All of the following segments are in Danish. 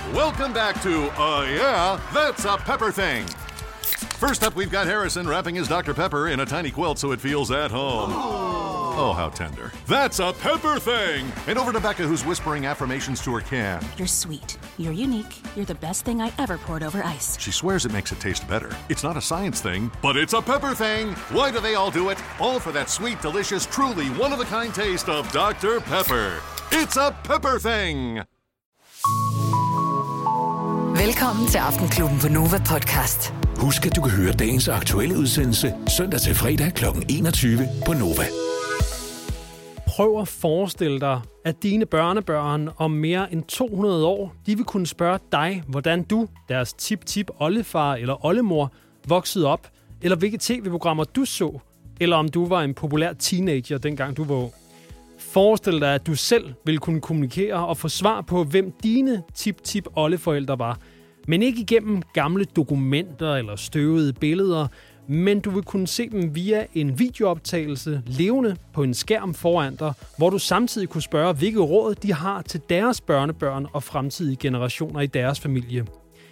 Welcome back to Yeah, That's a Pepper Thing. First up, we've got Harrison wrapping his Dr. Pepper in a tiny quilt so it feels at home. Oh, how tender. That's a Pepper Thing! And over to Becca, who's whispering affirmations to her can. You're sweet. You're unique. You're the best thing I ever poured over ice. She swears it makes it taste better. It's not a science thing, but it's a Pepper Thing! Why do they all do it? All for that sweet, delicious, truly one-of-a-kind taste of Dr. Pepper. It's a Pepper Thing! Velkommen til Aftenklubben på Nova Podcast. Husk, at du kan høre dagens aktuelle udsendelse søndag til fredag kl. 21 på Nova. Prøv at forestille dig, at dine børnebørn om mere end 200 år, de vil kunne spørge dig, hvordan du, deres tip-tip-oldefar eller oldemor, voksede op, eller hvilke tv-programmer du så, eller om du var en populær teenager, dengang du var ung. Forestil dig, at du selv ville kunne kommunikere og få svar på, hvem dine tip-tip-oldeforældre var. Men ikke igennem gamle dokumenter eller støvede billeder, men du vil kunne se dem via en videooptagelse levende på en skærm foran dig, hvor du samtidig kunne spørge, hvilke råd de har til deres børnebørn og fremtidige generationer i deres familie.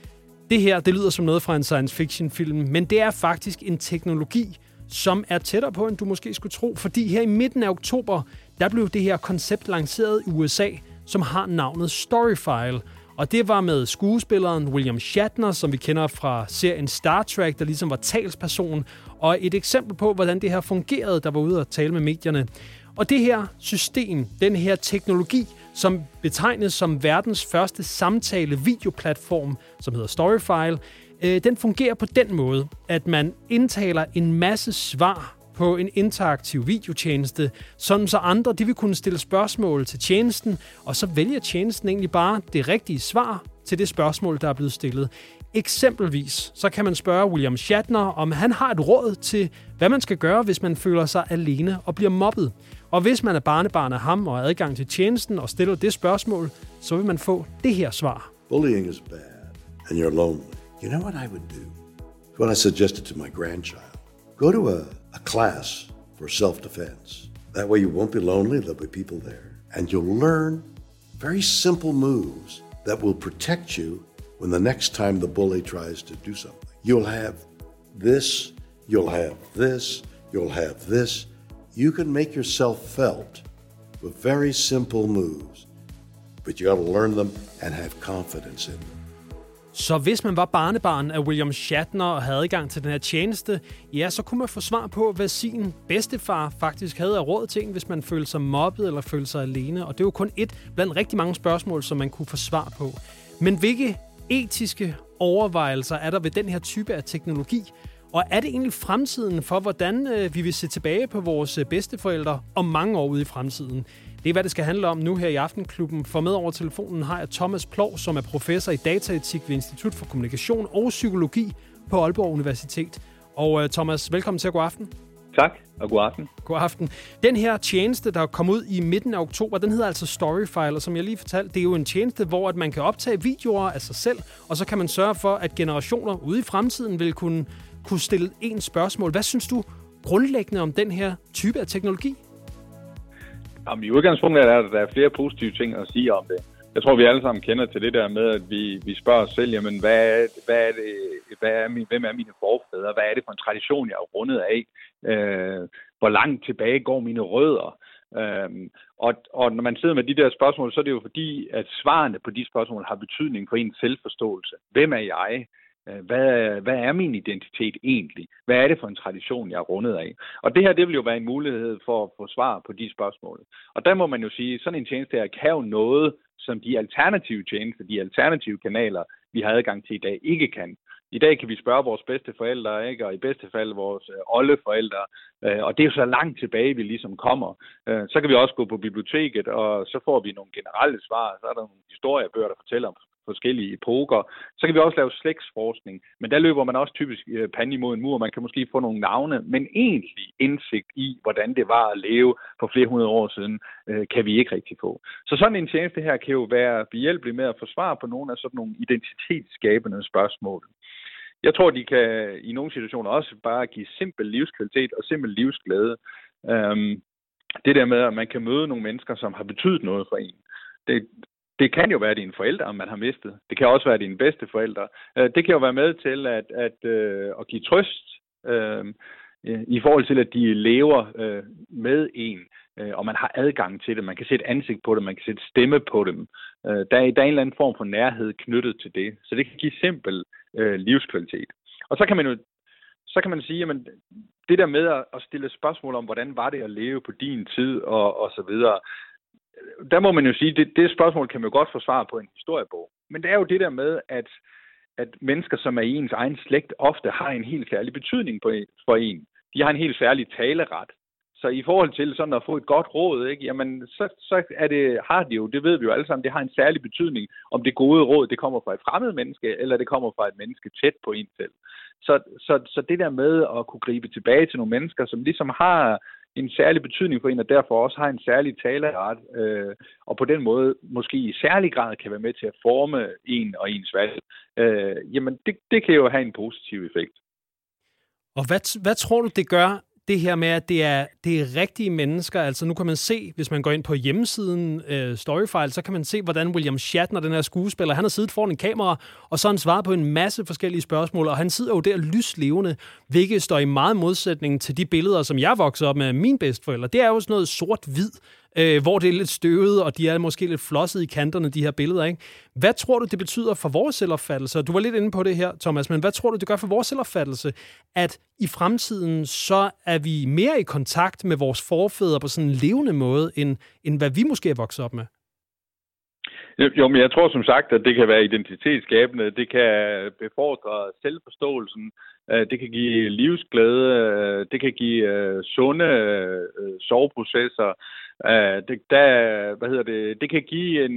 Det her, det lyder som noget fra en science fiction film, men det er faktisk en teknologi, som er tættere på, end du måske skulle tro, fordi her i midten af oktober, der blev det her koncept lanceret i USA, som har navnet Storyfile. Og det var med skuespilleren William Shatner, som vi kender fra serien Star Trek, der ligesom var talsperson, og et eksempel på, hvordan det her fungerede, der var ude at tale med medierne. Og det her system, den her teknologi, som betegnes som verdens første samtale-videoplatform, som hedder Storyfile, den fungerer på den måde, at man indtaler en masse svar på en interaktiv videotjeneste, sådan så andre de vil kunne stille spørgsmål til tjenesten, og så vælger tjenesten egentlig bare det rigtige svar til det spørgsmål, der er blevet stillet. Eksempelvis så kan man spørge William Shatner, om han har et råd til, hvad man skal gøre, hvis man føler sig alene og bliver mobbet. Og hvis man er barnebarn af ham og har adgang til tjenesten og stiller det spørgsmål, så vil man få det her svar. Bullying is bad, and you're lonely. You know what I would do? It's what I suggested to my grandchild. Go to a class for self-defense. That way you won't be lonely, there'll be people there. And you'll learn very simple moves that will protect you when the next time the bully tries to do something. You'll have this, you'll have this, you'll have this. You can make yourself felt with very simple moves, but you got to learn them and have confidence in them. Så hvis man var barnebarn af William Shatner og havde adgang til den her tjeneste, ja, så kunne man få svar på, hvad sin bedstefar faktisk havde af råd til en, hvis man følte sig mobbet eller følte sig alene. Og det er jo kun et blandt rigtig mange spørgsmål, som man kunne få svar på. Men hvilke etiske overvejelser er der ved den her type af teknologi? Og er det egentlig fremtiden for, hvordan vi vil se tilbage på vores bedsteforældre om mange år ude i fremtiden? Det er, hvad det skal handle om nu her i Aftenklubben. For med over telefonen har jeg Thomas Plov, som er professor i dataetik ved Institut for Kommunikation og Psykologi på Aalborg Universitet. Og Thomas, velkommen til at god aften. Tak, og god aften. God aften. Den her tjeneste, der kom ud i midten af oktober, den hedder altså Storyfile, og som jeg lige fortalte, det er jo en tjeneste, hvor at man kan optage videoer af sig selv, og så kan man sørge for, at generationer ude i fremtiden vil kunne stille en spørgsmål. Hvad synes du grundlæggende om den her type af teknologi? Jamen, i udgangspunktet er der er flere positive ting at sige om det. Jeg tror, vi alle sammen kender til det der med, at vi spørger os selv, jamen, hvem er mine forfædre? Hvad er det for en tradition, jeg er rundet af? Hvor langt tilbage går mine rødder? Og når man sidder med de der spørgsmål, så er det jo fordi, at svarene på de spørgsmål har betydning for ens selvforståelse. Hvem er jeg? Hvad er min identitet egentlig? Hvad er det for en tradition, jeg er rundet af? Og det her, det vil jo være en mulighed for at få svar på de spørgsmål. Og der må man jo sige, sådan en tjeneste her kan jo noget, som de alternative tjenester, de alternative kanaler, vi har adgang til i dag, ikke kan. I dag kan vi spørge vores bedsteforældre, ikke? Og i bedste fald vores oldeforældre. Og det er jo så langt tilbage, vi ligesom kommer. Så kan vi også gå på biblioteket, og så får vi nogle generelle svar. Så er der nogle historiebøger, der fortæller om forskellige epoker. Så kan vi også lave slægtsforskning, men der løber man også typisk pande imod en mur. Man kan måske få nogle navne, men egentlig indsigt i, hvordan det var at leve for flere hundrede år siden, kan vi ikke rigtig få. Så sådan en tjeneste her kan jo være behjælpelig med at få svar på nogle af sådan nogle identitetsskabende spørgsmål. Jeg tror, de kan i nogle situationer også bare give simpel livskvalitet og simpel livsglæde. Det der med, at man kan møde nogle mennesker, som har betydet noget for en. Det kan jo være dine forældre, man har mistet. Det kan også være dine bedste forældre. Det kan jo være med til at give trøst i forhold til, at de lever med en, og man har adgang til det. Man kan sætte ansigt på det, man kan sætte stemme på dem. Der er en eller anden form for nærhed knyttet til det. Så det kan give simpel livskvalitet. Og så kan man sige, at det der med at stille spørgsmål om, hvordan var det at leve på din tid og så videre, der må man jo sige, at det spørgsmål kan man jo godt få svar på en historiebog. Men det er jo det der med, at mennesker, som er i ens egen slægt, ofte har en helt særlig betydning for en. De har en helt særlig taleret. Så i forhold til sådan at få et godt råd, ikke, jamen, så er det, har de jo, det ved vi jo alle sammen, det har en særlig betydning, om det gode råd, det kommer fra et fremmed menneske, eller det kommer fra et menneske tæt på en selv. Så det der med at kunne gribe tilbage til nogle mennesker, som ligesom har en særlig betydning for en, og derfor også har en særlig taleret, og på den måde måske i særlig grad kan være med til at forme en og ens valg, jamen det kan jo have en positiv effekt. Og hvad tror du, det gør, det her med, at det er rigtige mennesker? Altså nu kan man se, hvis man går ind på hjemmesiden Storyfile, så kan man se, hvordan William Shatner, den her skuespiller, han har siddet foran en kamera, og så har han svaret på en masse forskellige spørgsmål, og han sidder jo der lyslevende, hvilket står i meget modsætning til de billeder, som jeg voksede op med mine bedsteforældre. Det er jo sådan noget sort-hvid, hvor det er lidt støvet, og de er måske lidt flosset i kanterne, de her billeder, ikke? Hvad tror du, det betyder for vores selvopfattelse? Du var lidt inde på det her, Thomas, men hvad tror du, det gør for vores selvopfattelse, at i fremtiden, så er vi mere i kontakt med vores forfædre på sådan en levende måde, end hvad vi måske er vokset op med? Jo, men jeg tror som sagt, at det kan være identitetsskabende, det kan befordre selvforståelsen, det kan give livsglæde, det kan give sunde soveprocesser, det kan give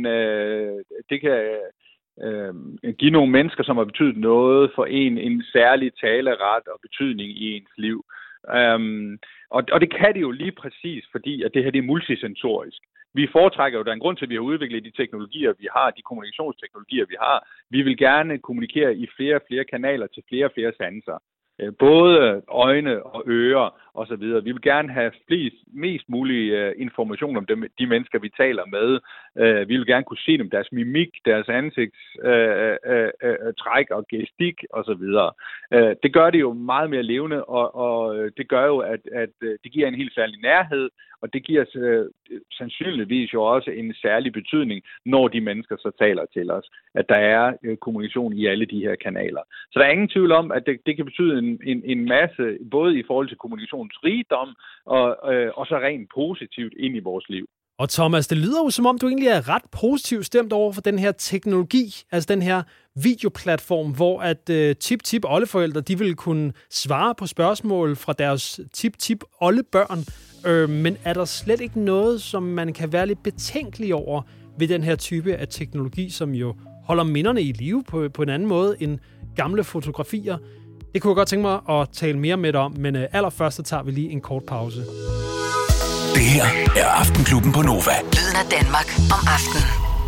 give nogle mennesker, som har betydet noget for en særlig taleret og betydning i ens liv. Og det kan det jo lige præcis, fordi at det her det er multisensorisk. Vi foretrækker jo, der er en grund til, at vi har udviklet de teknologier, vi har, de kommunikationsteknologier, vi har. Vi vil gerne kommunikere i flere og flere kanaler til flere og flere sanser. Både øjne og ører og så videre. Vi vil gerne have mest mulig information om de mennesker, vi taler med. Vi vil gerne kunne se dem, deres mimik, deres ansigtstræk og gestik og så videre. Det gør det jo meget mere levende, og det gør jo, at det giver en helt særlig nærhed, og det giver sandsynligvis jo også en særlig betydning, når de mennesker så taler til os, at der er kommunikation i alle de her kanaler. Så der er ingen tvivl om, at det kan betyde en masse, både i forhold til kommunikationens rigdom, og så rent positivt ind i vores liv. Og Thomas, det lyder jo som om, du egentlig er ret positivt stemt over for den her teknologi, altså den her videoplatform, hvor at tip-tip-oldeforældre, de vil kunne svare på spørgsmål fra deres tip-tip-oldebørn. Men er der slet ikke noget, som man kan være lidt betænkelig over ved den her type af teknologi, som jo holder minderne i live på en anden måde end gamle fotografier? Det kunne jeg godt tænke mig at tale mere med dig om, men allerførst så tager vi lige en kort pause. Det her er Aftenklubben på Nova. Lyden af Danmark om aftenen.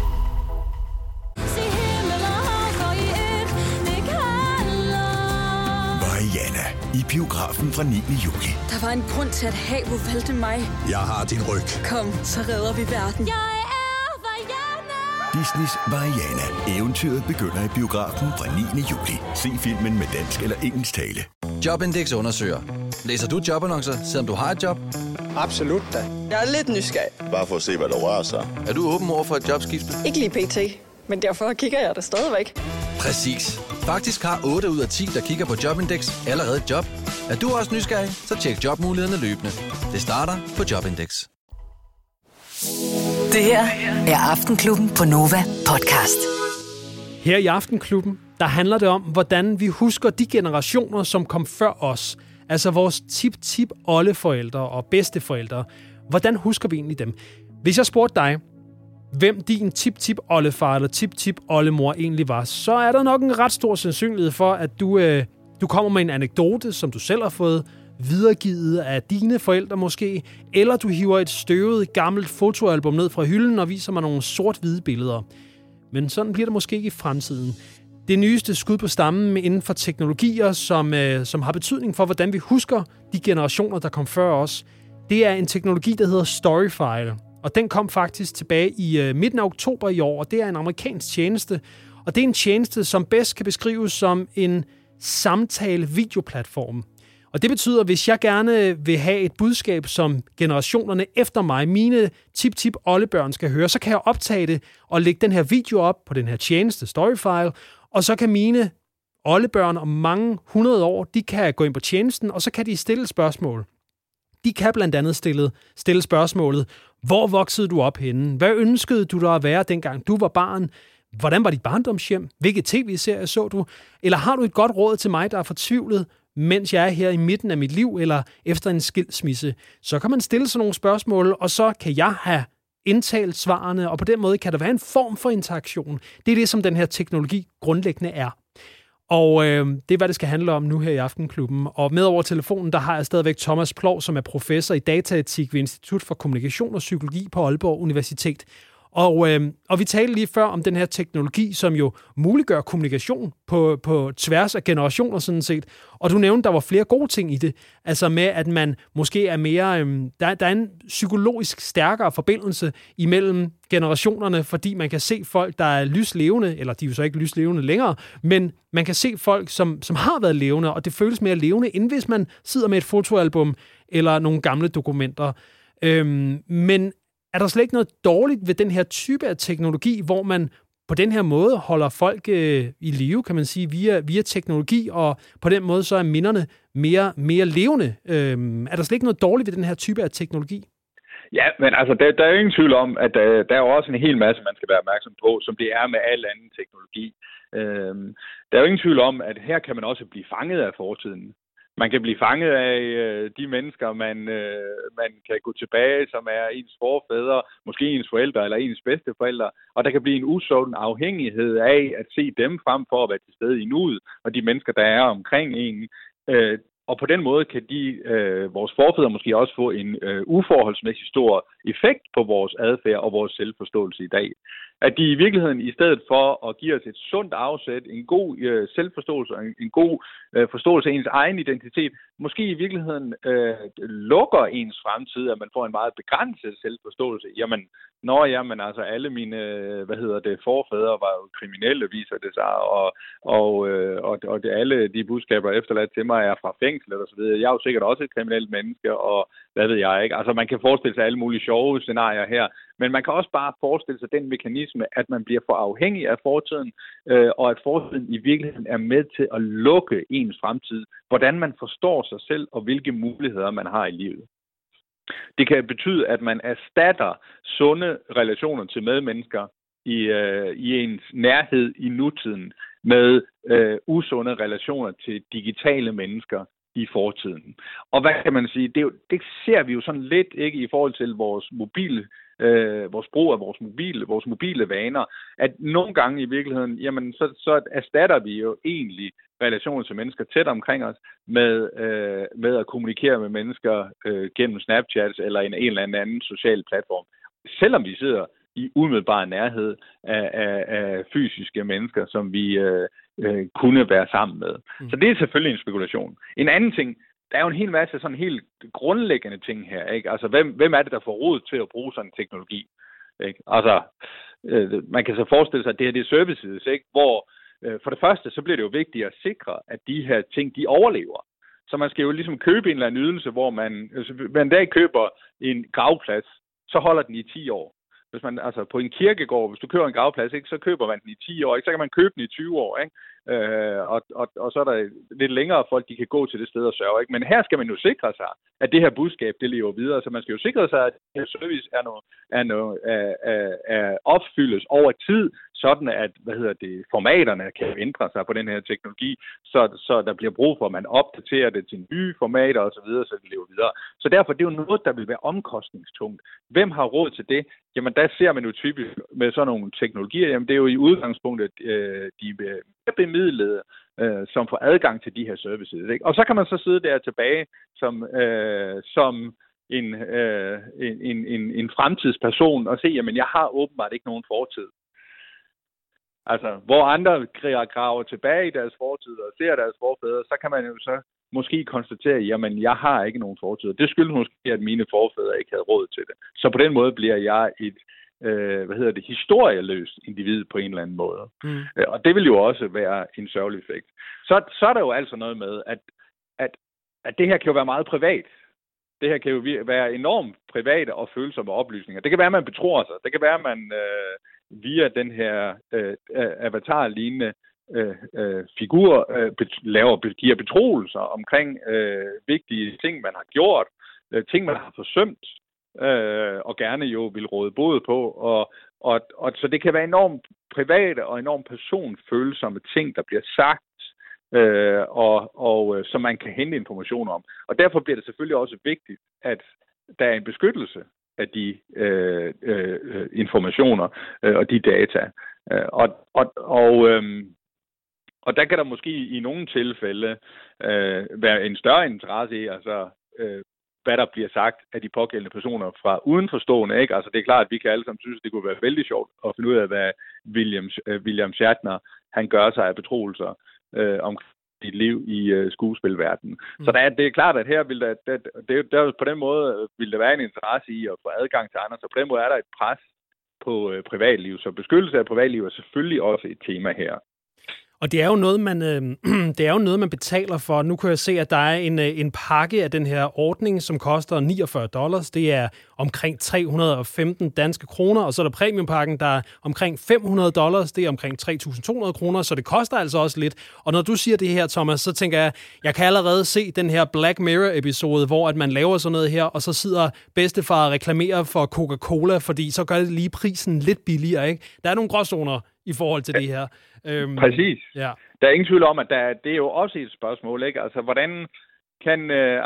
Mariana i biografen fra 9. juli. Der var en grund til, at havet valgte mig. Jeg har din ryg. Kom, så redder vi verden. Jeg er Mariana. Disneys Mariana. Eventyret begynder i biografen fra 9. juli. Se filmen med dansk eller engelsk tale. Jobindex undersøger. Læser du jobannoncer, selvom du har et job? Absolut da. Jeg er lidt nysgerrig. Bare for at se, hvad der rører sig. Er du åben over for et jobskifte? Ikke lige pt, men derfor kigger jeg der stadigvæk. Præcis. Faktisk har 8 ud af 10, der kigger på Jobindex, allerede et job. Er du også nysgerrig, så tjek jobmulighederne løbende. Det starter på Jobindex. Det her er Aftenklubben på Nova podcast. Her i Aftenklubben, der handler det om, hvordan vi husker de generationer, som kom før os. Altså vores tip-tip-oldeforældre og bedsteforældre. Hvordan husker vi egentlig dem? Hvis jeg spurgte dig, hvem din tip-tip-oldefar eller tip-tip-oldemor egentlig var, så er der nok en ret stor sandsynlighed for, at du kommer med en anekdote, som du selv har fået videregivet af dine forældre måske, eller du hiver et støvet gammelt fotoalbum ned fra hylden og viser mig nogle sort-hvide billeder. Men sådan bliver det måske ikke i fremtiden. Det nyeste skud på stammen inden for teknologier, som har betydning for, hvordan vi husker de generationer, der kom før os, det er en teknologi, der hedder Storyfile. og den kom faktisk tilbage i midten af oktober i år, og det er en amerikansk tjeneste. Og det er en tjeneste, som bedst kan beskrives som en samtale-videoplatform. Og det betyder, at hvis jeg gerne vil have et budskab, som generationerne efter mig, mine tip-tip-oldebørn skal høre, så kan jeg optage det og lægge den her video op på den her tjeneste, Storyfile, og så kan mine oldebørn om mange 100 år, de kan gå ind på tjenesten, og så kan de stille spørgsmål. De kan blandt andet stille spørgsmålet, hvor voksede du op henne? Hvad ønskede du dig at være, dengang du var barn? Hvordan var dit barndomshjem? Hvilke tv-serier så du? Eller har du et godt råd til mig, der er fortvivlet, mens jeg er her i midten af mit liv, eller efter en skilsmisse? Så kan man stille sådan nogle spørgsmål, og så kan jeg have indtalt svarene, og på den måde kan der være en form for interaktion. Det er det, som den her teknologi grundlæggende er. Og det er, hvad det skal handle om nu her i Aftenklubben. Og med over telefonen, der har jeg stadigvæk Thomas Plov, som er professor i dataetik ved Institut for Kommunikation og Psykologi på Aalborg Universitet. Og vi talte lige før om den her teknologi, som jo muliggør kommunikation på tværs af generationer sådan set. Og du nævnte, der var flere gode ting i det. Altså med, at man måske er mere... Der er en psykologisk stærkere forbindelse imellem generationerne, fordi man kan se folk, der er lyslevende, eller de er jo så ikke lyslevende længere, men man kan se folk, som har været levende, og det føles mere levende, end hvis man sidder med et fotoalbum eller nogle gamle dokumenter. Men er der slet ikke noget dårligt ved den her type af teknologi, hvor man på den her måde holder folk i live, kan man sige, via teknologi, og på den måde så er minderne mere levende? Er der slet ikke noget dårligt ved den her type af teknologi? Ja, men altså, der er jo ingen tvivl om, at der er jo også en hel masse, man skal være opmærksom på, som det er med al anden teknologi. Der er jo ingen tvivl om, at her kan man også blive fanget af fortiden. Man kan blive fanget af de mennesker, man kan gå tilbage, som er ens forfædre, måske ens forældre eller ens bedsteforældre. Og der kan blive en usund afhængighed af at se dem frem for at være til stede i nuet, og de mennesker, der er omkring en. Og på den måde kan vores forfædre måske også få en uforholdsmæssig stor effekt på vores adfærd og vores selvforståelse i dag. At de i virkeligheden, i stedet for at give os et sundt afsæt, en god selvforståelse og en god forståelse af ens egen identitet, måske i virkeligheden lukker ens fremtid, at man får en meget begrænset selvforståelse. Jamen, altså alle mine, forfædre var jo kriminelle, viser det sig, og alle de budskaber efterladt til mig er fra fængsel og så videre. Jeg er jo sikkert også et kriminelt menneske, og hvad ved jeg ikke. Altså man kan forestille sig alle mulige sjove scenarier her, men man kan også bare forestille sig den mekanisme, at man bliver for afhængig af fortiden, og at fortiden i virkeligheden er med til at lukke ens fremtid, hvordan man forstår sig selv og hvilke muligheder man har i livet. Det kan betyde, at man erstatter sunde relationer til medmennesker i ens nærhed i nutiden med usunde relationer til digitale mennesker i fortiden. Og hvad kan man sige? Det ser vi jo sådan lidt ikke i forhold til vores brug af vores mobile vaner, at nogle gange i virkeligheden, jamen så erstatter vi jo egentlig relationer til mennesker tæt omkring os med at kommunikere med mennesker gennem Snapchat eller en eller anden social platform. Selvom vi sidder i umiddelbar nærhed af fysiske mennesker, som vi kunne være sammen med. Så det er selvfølgelig en spekulation. En anden ting, der er jo en hel masse sådan helt grundlæggende ting her, ikke? Altså, hvem er det, der får råd til at bruge sådan en teknologi? Ikke? Altså, man kan så forestille sig, at det her det er services, ikke? Hvor for det første, så bliver det jo vigtigt at sikre, at de her ting, de overlever. Så man skal jo ligesom købe en eller anden ydelse, hvor man en dag køber en gravplads, så holder den i 10 år. Hvis man, altså på en kirkegård, hvis du køber en gravplads, ikke, så køber man den i 10 år, ikke? Så kan man købe den i 20 år, ikke? Og så er der lidt længere folk, de kan gå til det sted og sørge, ikke? Men her skal man jo sikre sig, at det her budskab, det lever videre, så man skal jo sikre sig, at det her service er opfyldes over tid, sådan at, formaterne kan ændre sig på den her teknologi, så der bliver brug for, at man opdaterer det til nye formater og så videre, så det lever videre. Så derfor, det er jo noget, der vil være omkostningstungt. Hvem har råd til det? Jamen, der ser man jo typisk med sådan nogle teknologier, jamen det er jo i udgangspunktet de bemidlede, som får adgang til de her services, ikke? Og så kan man så sidde der tilbage som en fremtidsperson og se, jamen jeg har åbenbart ikke nogen fortid. Altså, hvor andre graver tilbage i deres fortid og ser deres forfædre, så kan man jo så måske konstatere, jamen, jeg har ikke nogen fortid. Det skyldes måske, at mine forfædre ikke havde råd til det. Så på den måde bliver jeg et historieløst individ på en eller anden måde. Og det vil jo også være en sørgelig effekt. Så er der jo altså noget med, at det her kan jo være meget privat. Det her kan jo være enormt private og følsomme oplysninger. Det kan være, at man betror sig. Det kan være, at man via den her avatar-lignende figur giver betroelser omkring vigtige ting, man har gjort, ting, man har forsømt, og gerne jo vil råde bod på. Og så det kan være enormt private og enormt personfølsomme ting, der bliver sagt, og som man kan hente information om. Og derfor bliver det selvfølgelig også vigtigt, at der er en beskyttelse af de informationer og de data. Og der kan der måske i nogle tilfælde være en større interesse i, altså hvad der bliver sagt af de pågældende personer fra udenforstående, ikke? Altså det er klart, at vi kan alle sammen synes, at det kunne være vældig sjovt at finde ud af, hvad William Shatner, han gør sig af betroelser om sit liv i skuespilverdenen. Så det er klart, at her vil der på den måde vil der være en interesse i at få adgang til andre, så på den måde er der et pres på privatliv. Så beskyttelse af privatliv er selvfølgelig også et tema her. Og det er jo noget, man betaler for. Nu kan jeg se, at der er en pakke af den her ordning, som koster $49. Det er omkring 315 danske kroner, og så er der premiumpakken, der er omkring $500. Det er omkring 3.200 kroner, så det koster altså også lidt. Og når du siger det her, Thomas, så tænker jeg kan allerede se den her Black Mirror-episode, hvor at man laver sådan noget her, og så sidder bedstefar og reklamerer for Coca-Cola, fordi så gør det lige prisen lidt billigere, ikke? Der er nogle gråzoner i forhold til det her. Præcis. Ja. Der er ingen tvivl om, at det er jo også et spørgsmål, ikke? Altså, hvordan kan,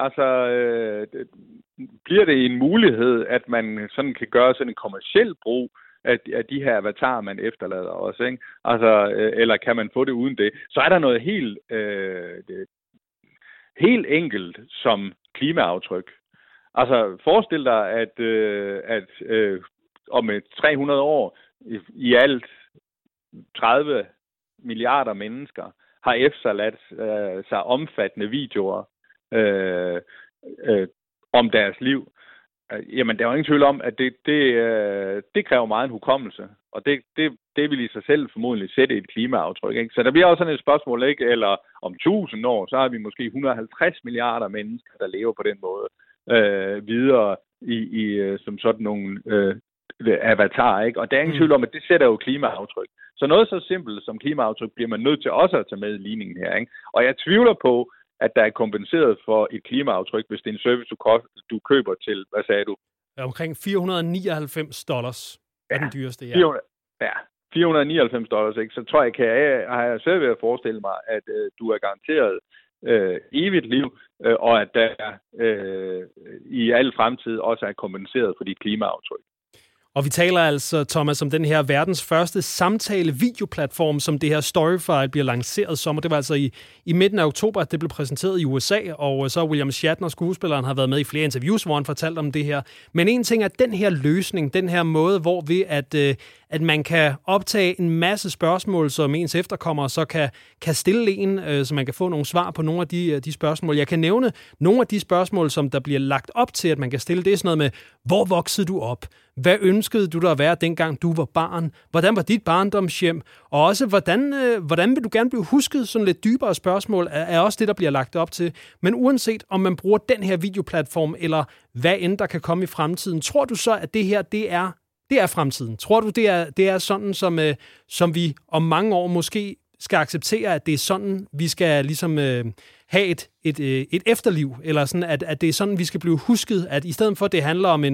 bliver det en mulighed, at man sådan kan gøre sådan en kommerciel brug af de her avatarer, man efterlader også, ikke? Altså, eller kan man få det uden det? Så er der noget helt enkelt som klimaaftryk. Altså, forestil dig, at om 300 år i alt 30 milliarder mennesker har efterladt sig omfattende videoer om deres liv. Jamen, der er jo ingen tvivl om, at det kræver meget en hukommelse, og det vil i sig selv formodentlig sætte et klimaaftryk, ikke? Så der bliver også sådan et spørgsmål, ikke? Eller om 1000 år, så har vi måske 150 milliarder mennesker, der lever på den måde videre i som sådan nogle avatar, ikke? Og der er ingen tvivl om, at det sætter jo klimaaftryk. Så noget så simpelt som klimaaftryk bliver man nødt til også at tage med i ligningen her, ikke? Og jeg tvivler på, at der er kompenseret for et klimaaftryk, hvis det er en service, du køber til, hvad sagde du? Omkring $499 er den dyreste, ja. $499, ikke? Så tror jeg, har jeg selv ved at forestille mig, at du er garanteret evigt liv, og at der i al fremtid også er kompenseret for dit klimaaftryk. Og vi taler altså, Thomas, om den her verdens første samtale-videoplatform, som det her Storyfy bliver lanceret som. Og det var altså i midten af oktober, at det blev præsenteret i USA, og så William Shatner, skuespilleren, har været med i flere interviews, hvor han fortalte om det her. Men en ting er den her løsning, den her måde, hvor vi at man kan optage en masse spørgsmål, som ens efterkommere så kan stille en, så man kan få nogle svar på nogle af de spørgsmål. Jeg kan nævne nogle af de spørgsmål, som der bliver lagt op til, at man kan stille. Det er sådan noget med, hvor voksede du op? Hvad ønskede du dig at være, dengang du var barn? Hvordan var dit barndomshjem? Og også, hvordan vil du gerne blive husket? Sådan lidt dybere spørgsmål er også det, der bliver lagt op til. Men uanset om man bruger den her videoplatform, eller hvad end der kan komme i fremtiden, tror du så, at det her, det er fremtiden? Tror du, det er sådan, som vi om mange år måske skal acceptere, at det er sådan, vi skal ligesom have et efterliv? Eller sådan, at det er sådan, vi skal blive husket? At i stedet for, at det handler om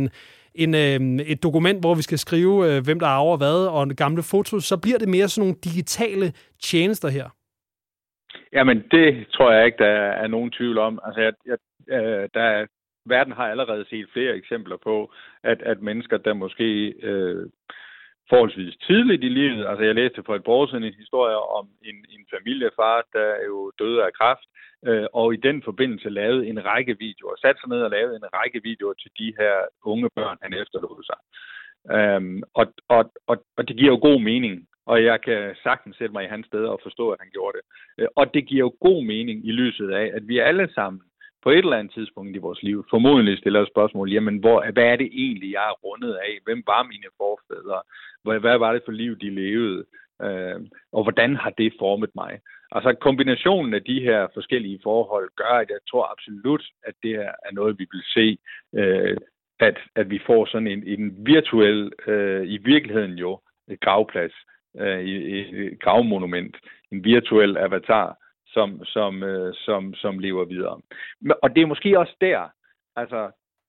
et dokument, hvor vi skal skrive, hvem der arver hvad, og gamle fotos, så bliver det mere sådan nogle digitale tjenester her. Jamen, det tror jeg ikke, der er nogen tvivl om. Altså, verden har allerede set flere eksempler på, at mennesker, der måske forholdsvis tidligt i livet, altså jeg læste for et par år siden en historie om en familiefar, der jo døde af kræft, og i den forbindelse lavede en række videoer, satte sig ned og lavede en række videoer til de her unge børn, han efterlod sig. Og det giver jo god mening. Og jeg kan sagtens sætte mig i hans sted og forstå, at han gjorde det. Og det giver jo god mening i lyset af, at vi alle sammen på et eller andet tidspunkt i vores liv formodentlig stiller spørgsmål, jamen hvad er det egentlig, jeg er rundet af? Hvem var mine forfædre? Hvad var det for liv, de levede? Og hvordan har det formet mig? Altså kombinationen af de her forskellige forhold gør, at jeg tror absolut, at det her er noget, vi vil se, at vi får sådan en virtuel, i virkeligheden jo, et gravplads, et gravmonument, en virtuel avatar, som lever videre. Og det er måske også der, altså,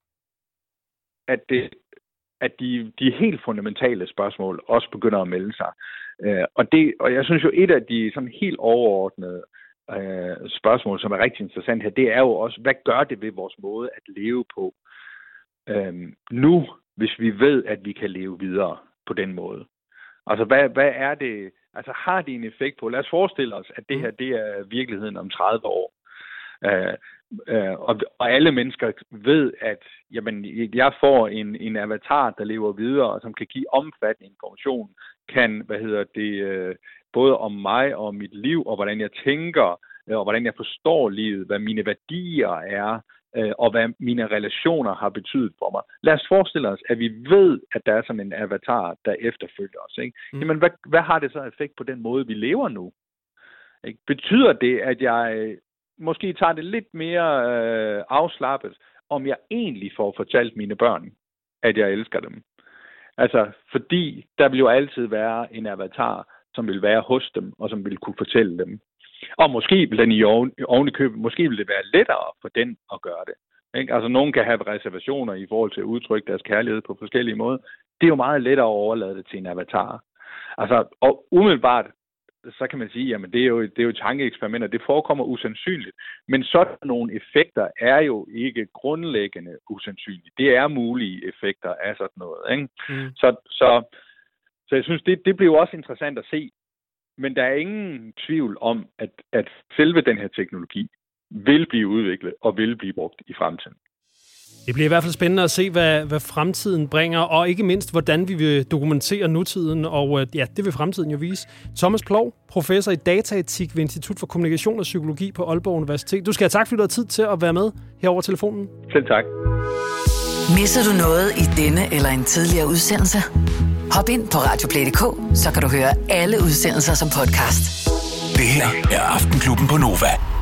at de helt fundamentale spørgsmål også begynder at melde sig. Og jeg synes jo, et af de sådan helt overordnede spørgsmål, som er rigtig interessant her, det er jo også, hvad gør det ved vores måde at leve på nu, hvis vi ved, at vi kan leve videre på den måde? Altså, hvad er det? Altså, har det en effekt på? Lad os forestille os, at det her, det er virkeligheden om 30 år. Og alle mennesker ved, at jamen, jeg får en avatar, der lever videre, og som kan give omfattende information, kan, både om mig og mit liv, og hvordan jeg tænker, og hvordan jeg forstår livet, hvad mine værdier er, og hvad mine relationer har betydet for mig. Lad os forestille os, at vi ved, at der er sådan en avatar, der efterfølger os. Ikke? Jamen, hvad har det så effekt på den måde, vi lever nu? Ikke? Betyder det, at jeg måske tager det lidt mere afslappet, om jeg egentlig får fortalt mine børn, at jeg elsker dem? Altså, fordi der vil jo altid være en avatar, som vil være hos dem, og som vil kunne fortælle dem. Og måske vil den i ovenikøbet, måske vil det være lettere for den at gøre det. Ikke? Altså, nogen kan have reservationer i forhold til at udtrykke deres kærlighed på forskellige måder. Det er jo meget lettere at overlade det til en avatar. Altså, og umiddelbart, så kan man sige, jamen det er jo tankeeksperimenter, det forekommer usandsynligt. Men sådan nogle effekter er jo ikke grundlæggende usandsynlige. Det er mulige effekter af sådan noget. Ikke? Så jeg synes, det bliver jo også interessant at se. Men der er ingen tvivl om, at selve den her teknologi vil blive udviklet og vil blive brugt i fremtiden. Det bliver i hvert fald spændende at se, hvad fremtiden bringer, og ikke mindst, hvordan vi vil dokumentere nutiden, og ja, det vil fremtiden jo vise. Thomas Ploug, professor i dataetik ved Institut for Kommunikation og Psykologi på Aalborg Universitet. Du skal have tak, fordi du har tid til at være med her over telefonen. Selv tak. Misser du noget i denne eller en tidligere udsendelse? Hop ind på radioplay.dk, så kan du høre alle udsendelser som podcast. Det her er Aftenklubben på Nova.